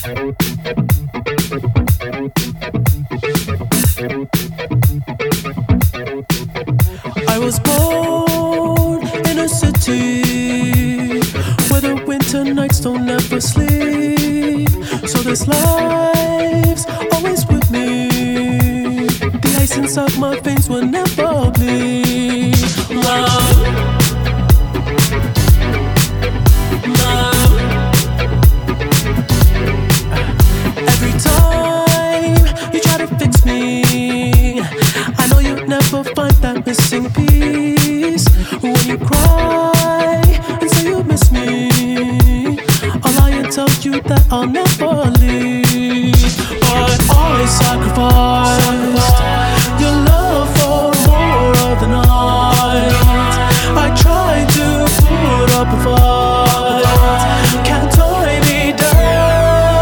I was born in a city where the winter nights don't ever sleep. So this life's always with me. The ice inside my veins will never bleed. Love, love. Every time you try to fix me, I know you'll never find that missing piece. When you cry and say you miss me, I'll lie and tell you that I'll never leave. But I sacrificed your love for more of the night. I tried to put up a fight.